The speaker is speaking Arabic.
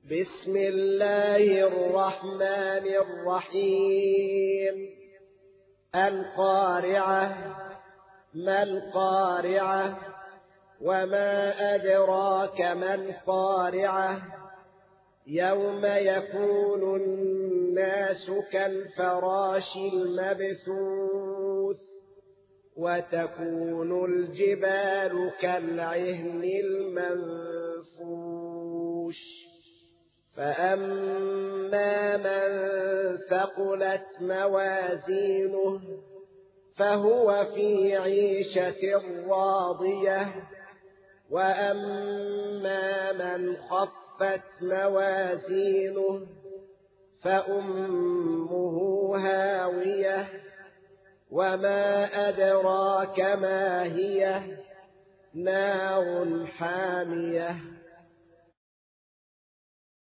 بسم الله الرحمن الرحيم. القارعة. ما القارعة؟ وما أدراك ما القارعة؟ يوم يكون الناس كالفراش المبثوث وتكون الجبال كالعهن المنفوش فأما من ثقلت موازينه فهو في عيشة راضية وأما من خفت موازينه فأمه هاوية وما أدراك ما هي نار حامية